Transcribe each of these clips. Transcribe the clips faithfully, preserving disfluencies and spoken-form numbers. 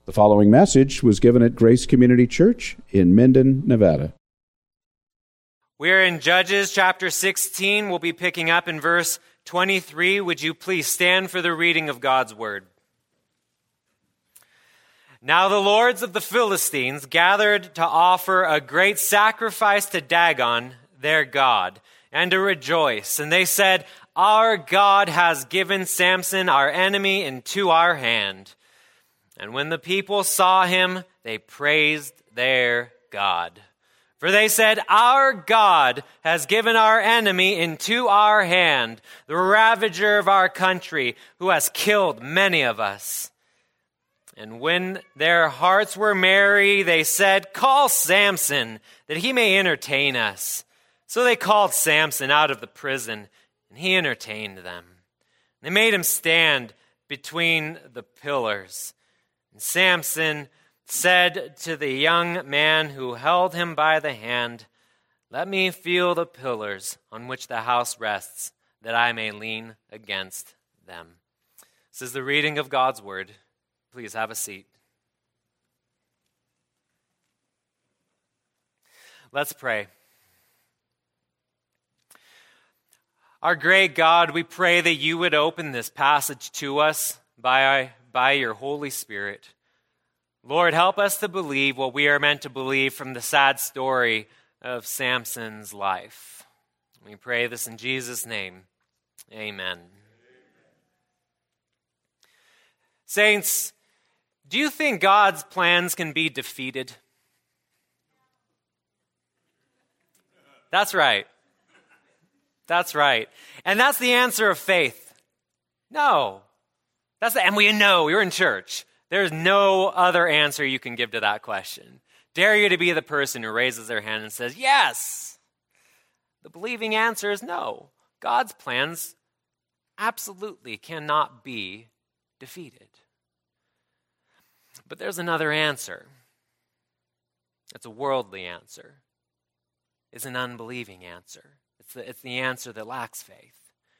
The following message was given at Grace Community Church in Minden, Nevada. We're in Judges chapter sixteen. We'll be picking up in verse twenty-three. Would you please stand for the reading of God's word? Now the lords of the Philistines gathered to offer a great sacrifice to Dagon, their god, and to rejoice. And they said, "Our God has given Samson, our enemy, into our hand." And when the people saw him, they praised their God. For they said, "Our God has given our enemy into our hand, the ravager of our country, who has killed many of us." And when their hearts were merry, they said, "Call Samson, that he may entertain us." So they called Samson out of the prison, and he entertained them. They made him stand between the pillars. And Samson said to the young man who held him by the hand, "Let me feel the pillars on which the house rests, that I may lean against them." This is the reading of God's word. Please have a seat. Let's pray. Our great God, we pray that you would open this passage to us by, by your Holy Spirit. Lord, help us to believe what we are meant to believe from the sad story of Samson's life. We pray this in Jesus' name. Amen. Saints, do you think God's plans can be defeated? That's right. That's right. And that's the answer of faith. No. That's the, and we know, you're in church. There's no other answer you can give to that question. Dare you to be the person who raises their hand and says, yes. The believing answer is no. God's plans absolutely cannot be defeated. But there's another answer. It's a worldly answer. It's an unbelieving answer. It's the, it's the answer that lacks faith.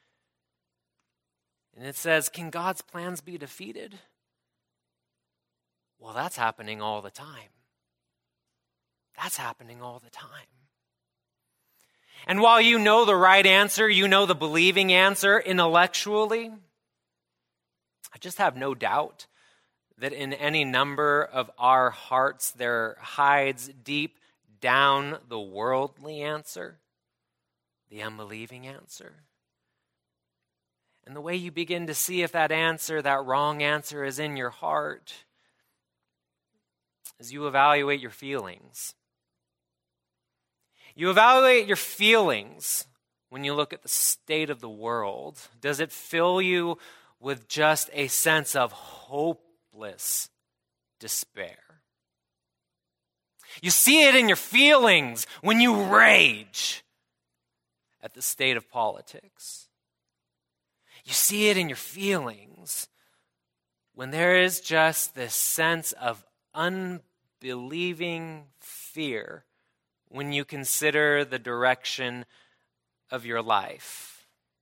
And it says, can God's plans be defeated? Well, that's happening all the time. That's happening all the time. And while you know the right answer, you know the believing answer intellectually, I just have no doubt that in any number of our hearts there hides deep down the worldly answer, the unbelieving answer. And the way you begin to see if that answer, that wrong answer, is in your heart is you evaluate your feelings. You evaluate your feelings when you look at the state of the world. Does it fill you with just a sense of hopeless despair? You see it in your feelings when you rage at the state of politics. You see it in your feelings when there is just this sense of unbelieving fear when you consider the direction of your life.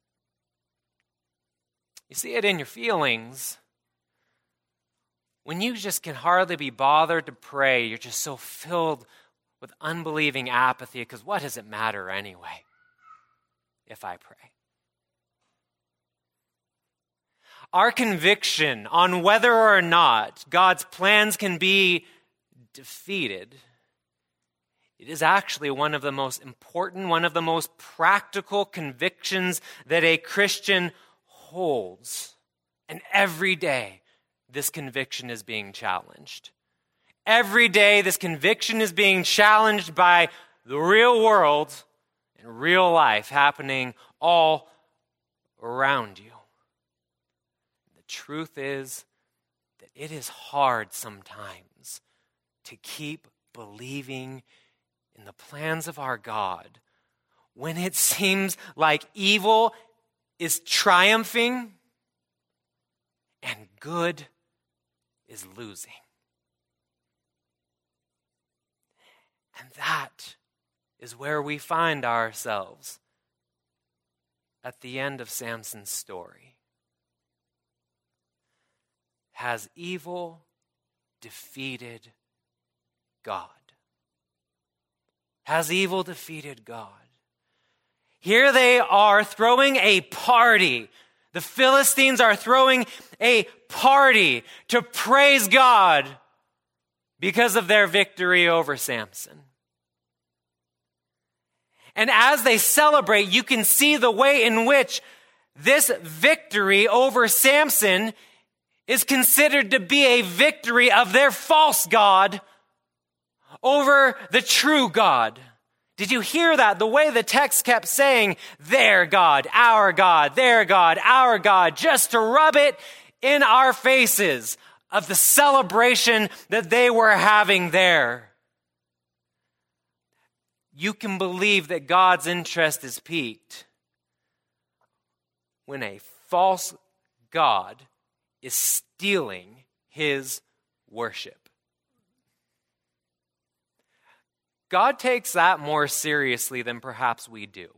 You see it in your feelings when you just can hardly be bothered to pray. You're just so filled with unbelieving apathy because what does it matter anyway if I pray? Our conviction on whether or not God's plans can be defeated, it is actually one of the most important, one of the most practical convictions that a Christian holds. And every day, this conviction is being challenged. Every day, this conviction is being challenged by the real world and real life happening all around you. The truth is that it is hard sometimes to keep believing in the plans of our God when it seems like evil is triumphing and good is losing. And that is where we find ourselves at the end of Samson's story. Has evil defeated God? Has evil defeated God? Here they are throwing a party. The Philistines are throwing a party to praise God because of their victory over Samson. And as they celebrate, you can see the way in which this victory over Samson is considered to be a victory of their false God over the true God. Did you hear that? The way the text kept saying, their God, our God, their God, our God, just to rub it in our faces of the celebration that they were having there. You can believe that God's interest is piqued when a false God is stealing his worship. God takes that more seriously than perhaps we do.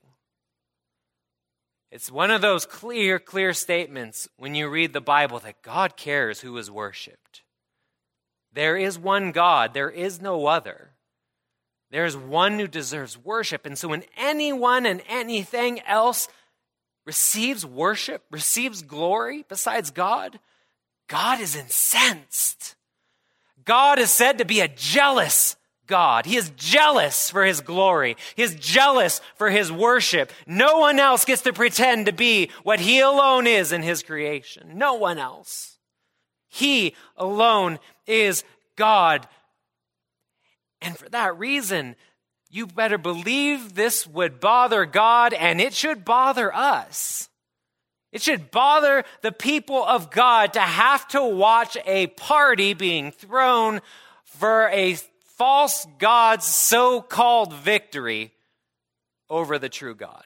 It's one of those clear, clear statements when you read the Bible that God cares who is worshiped. There is one God, there is no other. There is one who deserves worship. And so when anyone and anything else receives worship, receives glory besides God, God is incensed. God is said to be a jealous God. He is jealous for his glory. He is jealous for his worship. No one else gets to pretend to be what he alone is in his creation. No one else. He alone is God. And for that reason, you better believe this would bother God, and it should bother us. It should bother the people of God to have to watch a party being thrown for a false God's so-called victory over the true God.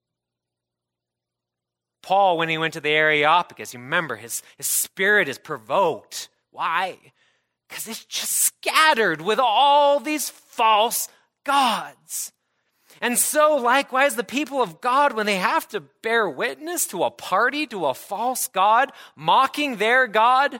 Paul, when he went to the Areopagus, you remember his, his spirit is provoked. Why? Because it's just scattered with all these false gods. And so likewise, the people of God, when they have to bear witness to a party, to a false God, mocking their God,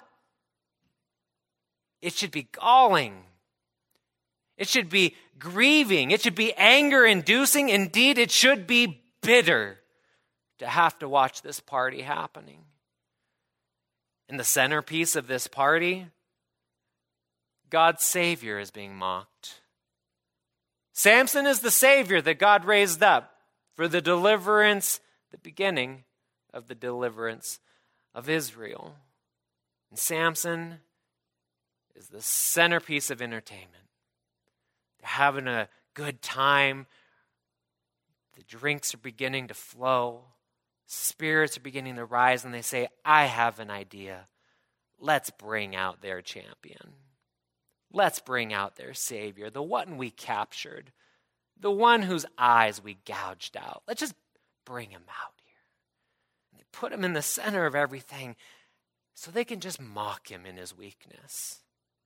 it should be galling. It should be grieving. It should be anger-inducing. Indeed, it should be bitter to have to watch this party happening. And the centerpiece of this party, God's Savior is being mocked. Samson is the Savior that God raised up for the deliverance, the beginning of the deliverance of Israel. And Samson is the centerpiece of entertainment. They're having a good time. The drinks are beginning to flow. Spirits are beginning to rise, and they say, I have an idea. Let's bring out their champion. Let's bring out their Savior, the one we captured, the one whose eyes we gouged out. Let's just bring him out here. And they put him in the center of everything so they can just mock him in his weakness.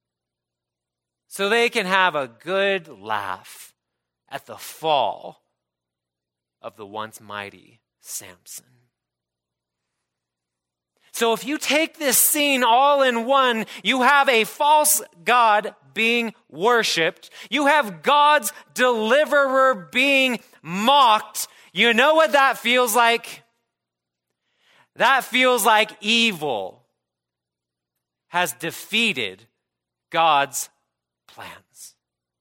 So they can have a good laugh at the fall of the once mighty Samson. So if you take this scene all in one, you have a false God being worshipped. You have God's deliverer being mocked. You know what that feels like? That feels like evil has defeated God's plans.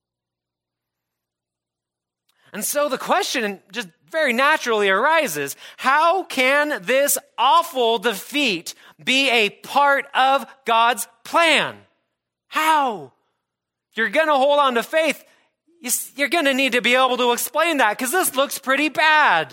And so the question just very naturally arises, how can this awful defeat be a part of God's plan? How? If you're going to hold on to faith, you're going to need to be able to explain that, because this looks pretty bad.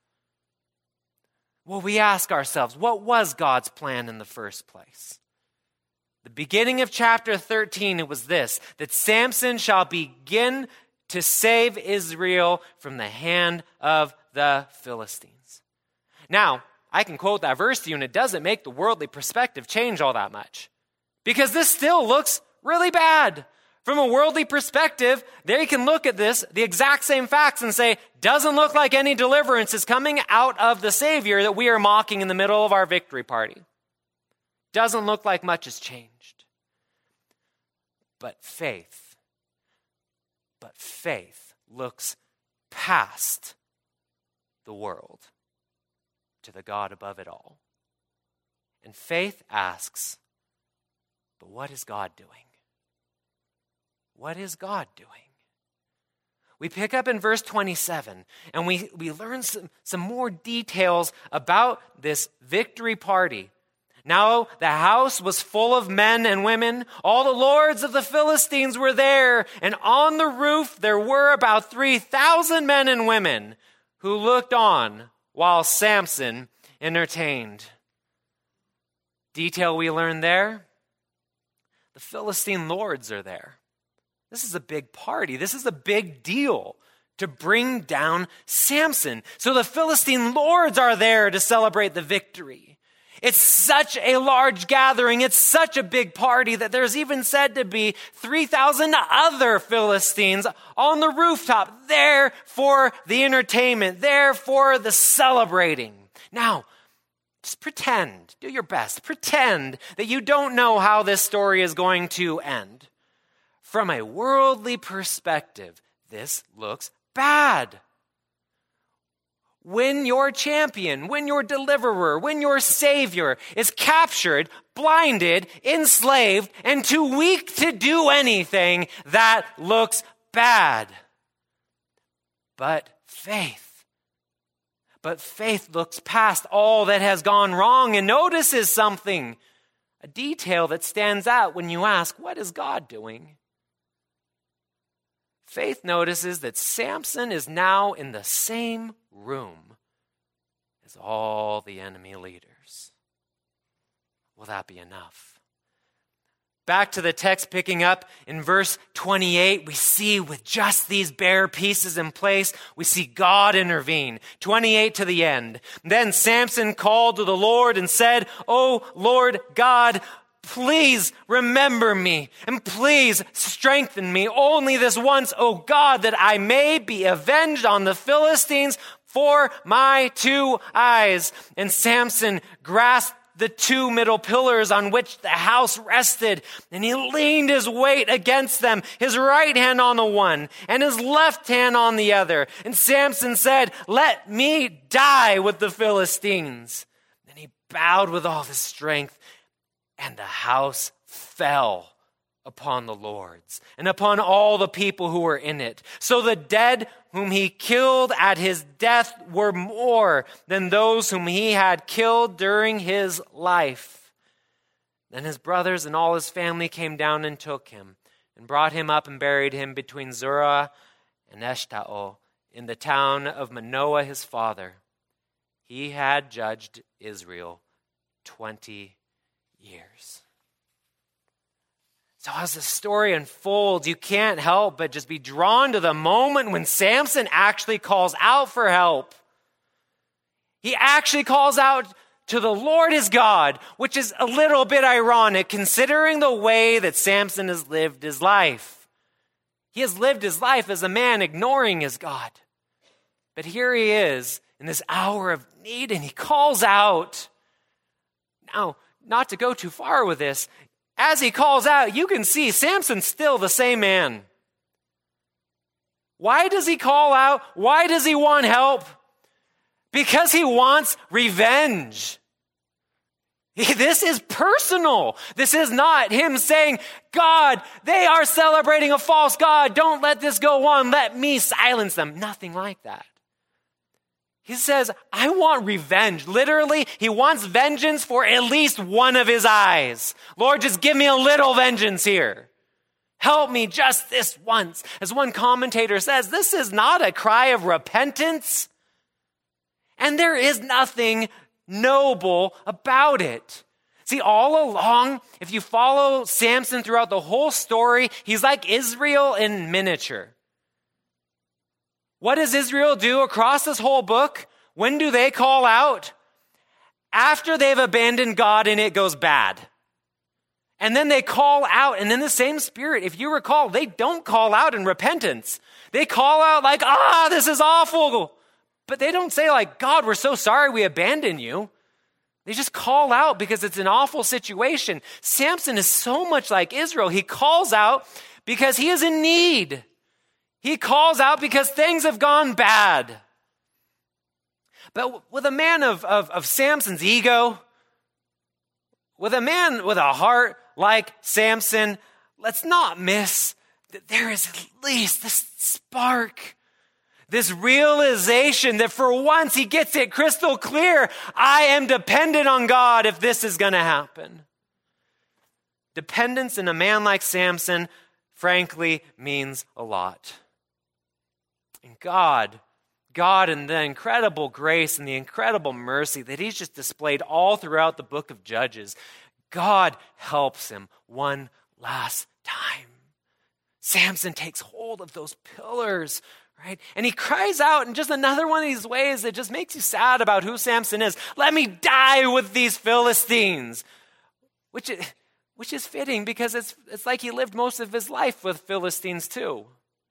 Well, we ask ourselves, what was God's plan in the first place? The beginning of chapter thirteen, it was this, that Samson shall begin to save Israel from the hand of the Philistines. Now, I can quote that verse to you, and it doesn't make the worldly perspective change all that much, because this still looks really bad. From a worldly perspective, they can look at this, the exact same facts, and say, doesn't look like any deliverance is coming out of the Savior that we are mocking in the middle of our victory party. Doesn't look like much has changed. But faith, but faith looks past the world to the God above it all. And faith asks, but what is God doing? What is God doing? We pick up in verse twenty-seven, and we, we learn some, some more details about this victory party. Now the house was full of men and women. All the lords of the Philistines were there, and on the roof there were about three thousand men and women who looked on while Samson entertained. Detail we learn there, the Philistine lords are there. This is a big party. This is a big deal to bring down Samson. So the Philistine lords are there to celebrate the victory. It's such a large gathering. It's such a big party that there's even said to be three thousand other Philistines on the rooftop there for the entertainment, there for the celebrating. Now, just pretend, do your best, pretend that you don't know how this story is going to end. From a worldly perspective, this looks bad. When your champion, when your deliverer, when your savior is captured, blinded, enslaved, and too weak to do anything, that looks bad. But faith, but faith looks past all that has gone wrong and notices something, a detail that stands out when you ask, what is God doing? Faith notices that Samson is now in the same room as all the enemy leaders. Will that be enough? Back to the text, picking up in verse twenty-eight, we see with just these bare pieces in place, we see God intervene. twenty-eight to the end. Then Samson called to the Lord and said, "O Lord God, please remember me, and please strengthen me only this once, O God, that I may be avenged on the Philistines for my two eyes." And Samson grasped the two middle pillars on which the house rested, and he leaned his weight against them, his right hand on the one, and his left hand on the other. And Samson said, "Let me die with the Philistines." Then he bowed with all his strength, and the house fell upon the lords and upon all the people who were in it. So the dead whom he killed at his death were more than those whom he had killed during his life. Then his brothers and all his family came down and took him and brought him up and buried him between Zorah and Eshtaol in the town of Manoah his father. He had judged Israel twenty years. So as the story unfolds, you can't help but just be drawn to the moment when Samson actually calls out for help. He actually calls out to the Lord his God, which is a little bit ironic considering the way that Samson has lived his life. He has lived his life as a man ignoring his God. But here he is in this hour of need, and he calls out. Now, not to go too far with this, as he calls out, you can see Samson's still the same man. Why does he call out? Why does he want help? Because he wants revenge. This is personal. This is not him saying, God, they are celebrating a false God. Don't let this go on. Let me silence them. Nothing like that. He says, I want revenge. Literally, he wants vengeance for at least one of his eyes. Lord, just give me a little vengeance here. Help me just this once. As one commentator says, this is not a cry of repentance. And there is nothing noble about it. See, all along, if you follow Samson throughout the whole story, he's like Israel in miniature. What does Israel do across this whole book? When do they call out? After they've abandoned God and it goes bad. And then they call out, and in the same spirit, if you recall, they don't call out in repentance. They call out like, ah, this is awful. But they don't say like, God, we're so sorry we abandoned you. They just call out because it's an awful situation. Samson is so much like Israel. He calls out because he is in need. He calls out because things have gone bad. But with a man of, of, of Samson's ego, with a man with a heart like Samson, let's not miss that there is at least this spark, this realization that for once he gets it crystal clear. I am dependent on God if this is going to happen. Dependence in a man like Samson, frankly, means a lot. And God, God in the incredible grace and the incredible mercy that he's just displayed all throughout the book of Judges, God helps him one last time. Samson takes hold of those pillars, right? And he cries out in just another one of these ways that just makes you sad about who Samson is. Let me die with these Philistines, which is, which is fitting because it's, it's like he lived most of his life with Philistines too.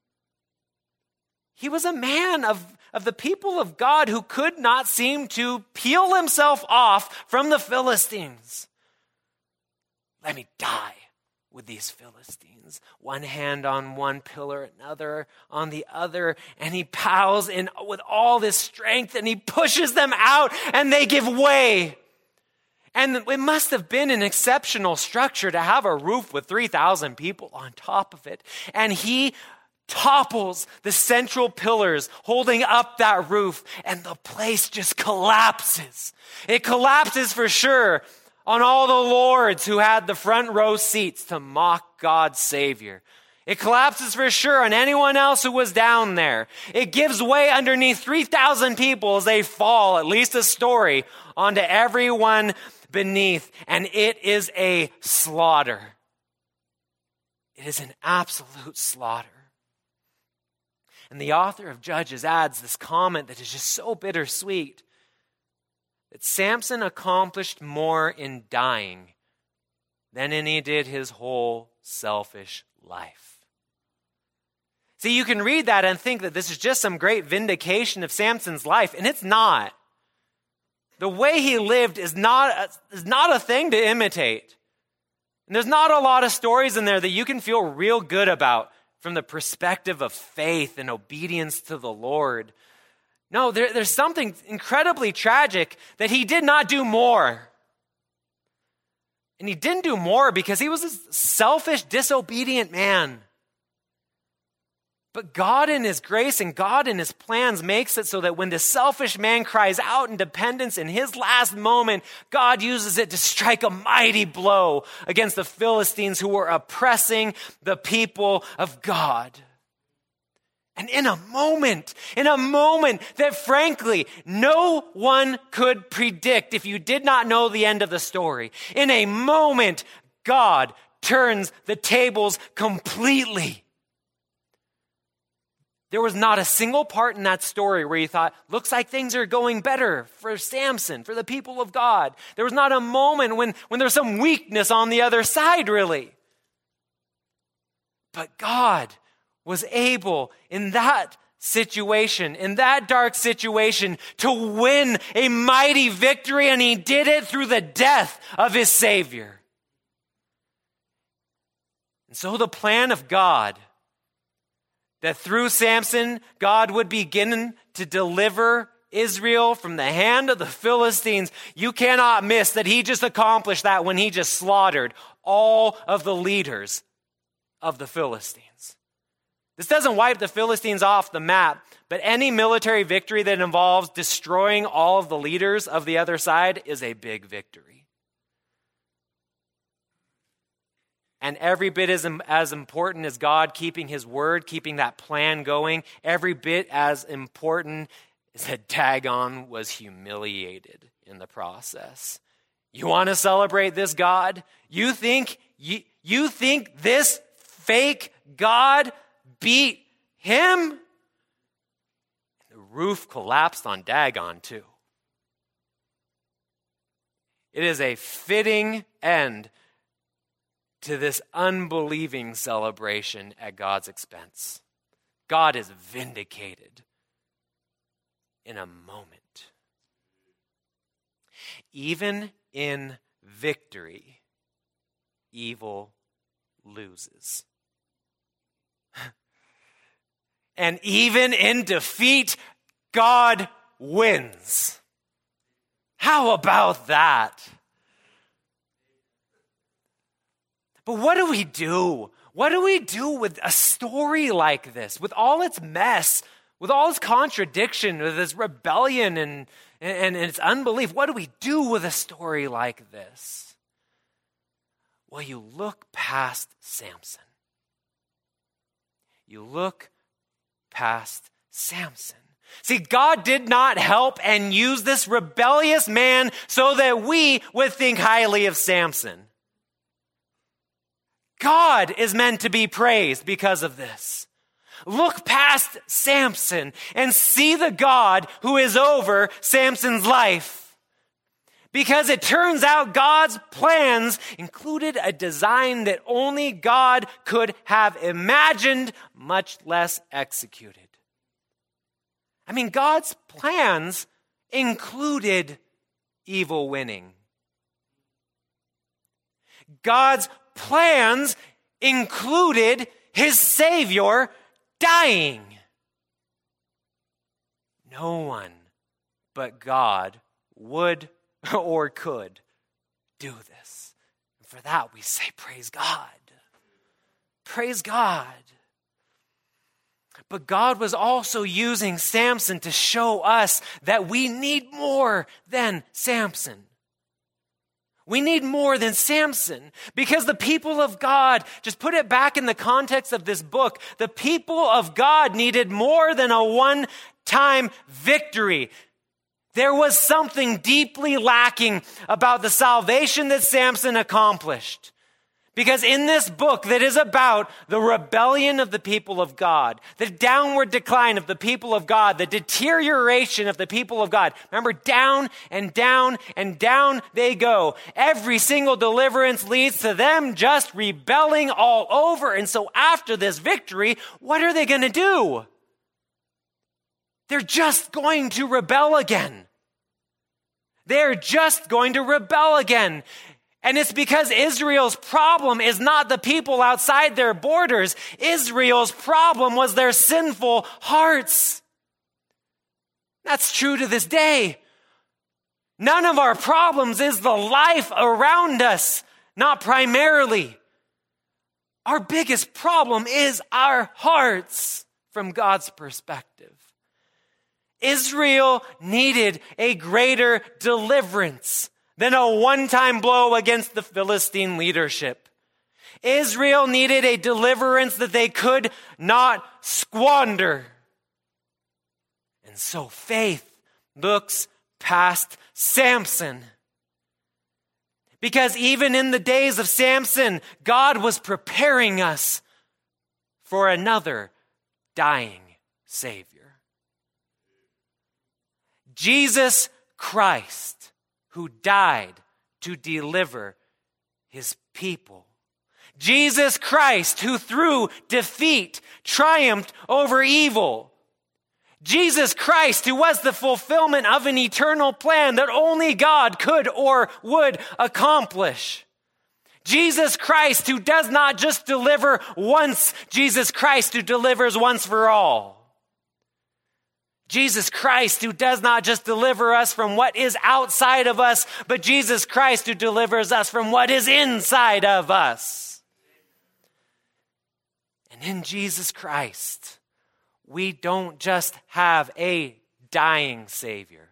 He was a man of, of the people of God who could not seem to peel himself off from the Philistines. Let me die with these Philistines. One hand on one pillar, another on the other, and he pows in with all this strength and he pushes them out and they give way. And it must have been an exceptional structure to have a roof with three thousand people on top of it. And he topples the central pillars holding up that roof, and the place just collapses. It collapses for sure on all the lords who had the front row seats to mock God's Savior. It collapses for sure on anyone else who was down there. It gives way underneath three thousand people as they fall, at least a story, onto everyone beneath. And it is a slaughter. It is an absolute slaughter. And the author of Judges adds this comment that is just so bittersweet, that Samson accomplished more in dying than in he did his whole selfish life. See, you can read that and think that this is just some great vindication of Samson's life, and it's not. The way he lived is not a, is not a thing to imitate. And there's not a lot of stories in there that you can feel real good about from the perspective of faith and obedience to the Lord. No, there, there's something incredibly tragic that he did not do more. And he didn't do more because he was a selfish, disobedient man. But God in his grace and God in his plans makes it so that when the selfish man cries out in dependence in his last moment, God uses it to strike a mighty blow against the Philistines who were oppressing the people of God. And in a moment, in a moment that frankly, no one could predict if you did not know the end of the story, in a moment, God turns the tables completely. There was not a single part in that story where you thought, looks like things are going better for Samson, for the people of God. There was not a moment when, when there's some weakness on the other side, really. But God was able in that situation, in that dark situation, to win a mighty victory, and he did it through the death of his Savior. And so the plan of God, that through Samson, God would begin to deliver Israel from the hand of the Philistines, you cannot miss that he just accomplished that when he just slaughtered all of the leaders of the Philistines. This doesn't wipe the Philistines off the map, but any military victory that involves destroying all of the leaders of the other side is a big victory. And every bit as, as important as God keeping his word, keeping that plan going, every bit as important is that Dagon was humiliated in the process. You want to celebrate this God? You think, you, you think this fake God beat him? The roof collapsed on Dagon too. It is a fitting end to this unbelieving celebration at God's expense. God is vindicated in a moment. Even in victory, evil loses. And even in defeat, God wins. How about that? But what do we do? What do we do with a story like this, with all its mess, with all its contradiction, with its rebellion and, and, and its unbelief? What do we do with a story like this? Well, you look past Samson. You look past Samson. See, God did not help and use this rebellious man so that we would think highly of Samson. God is meant to be praised because of this. Look past Samson and see the God who is over Samson's life. Because it turns out God's plans included a design that only God could have imagined, much less executed. I mean, God's plans included evil winning. God's plans included his Savior dying. No one but God would or could do this. And for that we say, praise God. Praise God. But God was also using Samson to show us that we need more than Samson. We need more than Samson, because the people of God, just put it back in the context of this book, the people of God needed more than a one-time victory. There was something deeply lacking about the salvation that Samson accomplished. Because in this book that is about the rebellion of the people of God, the downward decline of the people of God, the deterioration of the people of God, remember, down and down and down they go. Every single deliverance leads to them just rebelling all over. And so after this victory, what are they going to do? They're just going to rebel again. They're just going to rebel again. And it's because Israel's problem is not the people outside their borders. Israel's problem was their sinful hearts. That's true to this day. None of our problems is the life around us, not primarily. Our biggest problem is our hearts from God's perspective. Israel needed a greater deliverance than a one-time blow against the Philistine leadership. Israel needed a deliverance that they could not squander. And so faith looks past Samson. Because even in the days of Samson, God was preparing us for another dying Savior. Jesus Christ, who died to deliver his people. Jesus Christ, who through defeat triumphed over evil. Jesus Christ, who was the fulfillment of an eternal plan that only God could or would accomplish. Jesus Christ, who does not just deliver once. Jesus Christ, who delivers once for all. Jesus Christ, who does not just deliver us from what is outside of us, but Jesus Christ, who delivers us from what is inside of us. And in Jesus Christ, we don't just have a dying Savior.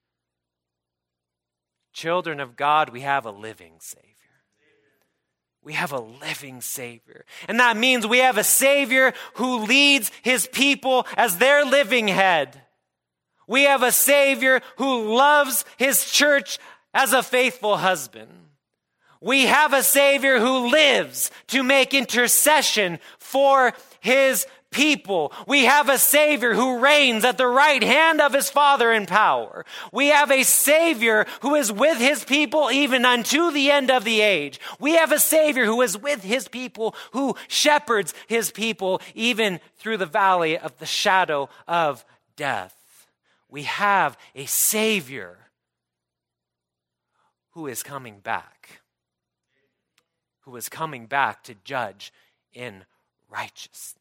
Children of God, we have a living Savior. We have a living Savior. And that means we have a Savior who leads his people as their living head. We have a Savior who loves his church as a faithful husband. We have a Savior who lives to make intercession for his people. We have a Savior who reigns at the right hand of his Father in power. We have a Savior who is with his people even unto the end of the age. We have a Savior who is with his people, who shepherds his people even through the valley of the shadow of death. We have a Savior who is coming back, who is coming back to judge in righteousness.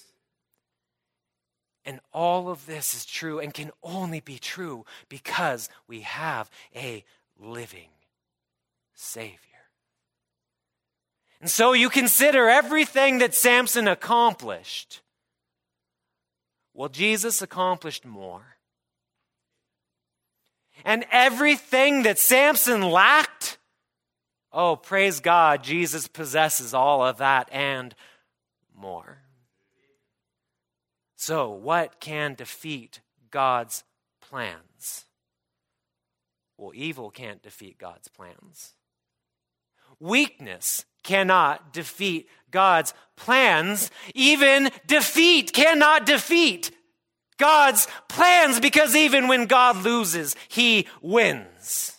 And all of this is true and can only be true because we have a living Savior. And so you consider everything that Samson accomplished. Well, Jesus accomplished more. And everything that Samson lacked, oh, praise God, Jesus possesses all of that and more. So, what can defeat God's plans? Well, evil can't defeat God's plans. Weakness cannot defeat God's plans. Even defeat cannot defeat God's plans, because even when God loses, he wins.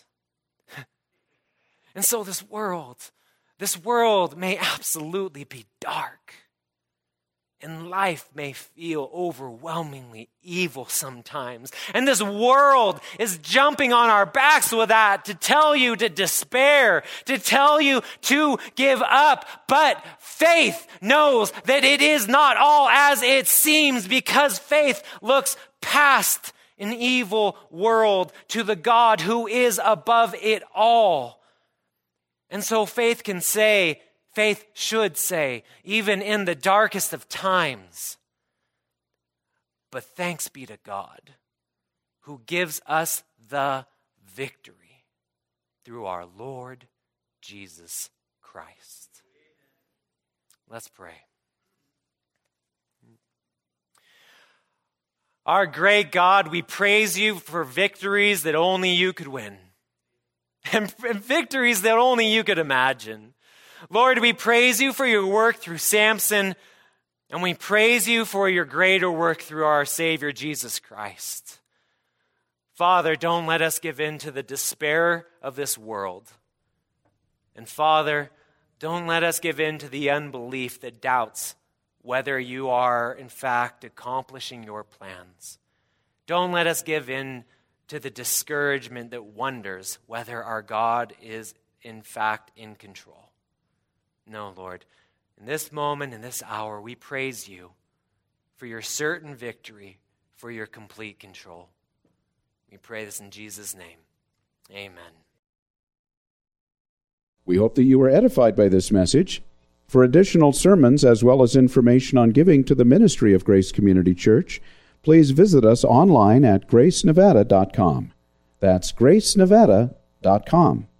And so this world, this world may absolutely be dark. And life may feel overwhelmingly evil sometimes. And this world is jumping on our backs with that to tell you to despair, to tell you to give up. But faith knows that it is not all as it seems, because faith looks past an evil world to the God who is above it all. And so faith can say, Faith should say, even in the darkest of times, but thanks be to God who gives us the victory through our Lord Jesus Christ. Let's pray. Our great God, we praise you for victories that only you could win, and victories that only you could imagine. Lord, we praise you for your work through Samson, and we praise you for your greater work through our Savior, Jesus Christ. Father, don't let us give in to the despair of this world. And Father, don't let us give in to the unbelief that doubts whether you are, in fact, accomplishing your plans. Don't let us give in to the discouragement that wonders whether our God is, in fact, in control. No, Lord, in this moment, in this hour, we praise you for your certain victory, for your complete control. We pray this in Jesus' name. Amen. We hope that you were edified by this message. For additional sermons, as well as information on giving to the ministry of Grace Community Church, please visit us online at grace nevada dot com. That's grace nevada dot com.